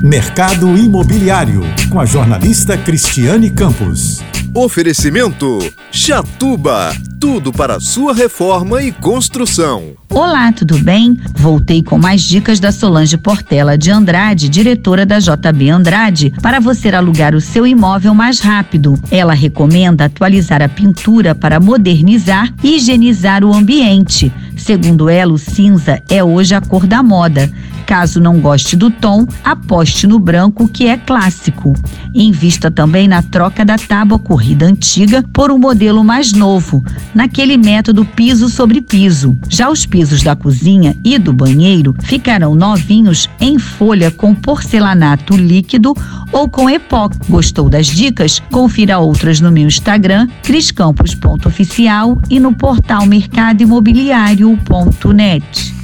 Mercado Imobiliário, com a jornalista Cristiane Campos. Oferecimento Chatuba, tudo para sua reforma e construção. Olá, tudo bem? Voltei com mais dicas da Solange Portela de Andrade, diretora da JB Andrade, para você alugar o seu imóvel mais rápido. Ela recomenda atualizar a pintura para modernizar e higienizar o ambiente. Segundo ela, o cinza é hoje a cor da moda. Caso não goste do tom, aposte no branco, que é clássico. Invista também na troca da tábua corrida antiga por um modelo mais novo, naquele método piso sobre piso. Já os pisos da cozinha e do banheiro ficarão novinhos em folha com porcelanato líquido ou com epoxi. Gostou das dicas? Confira outras no meu Instagram, criscampos.oficial, e no portal mercadoimobiliario.net.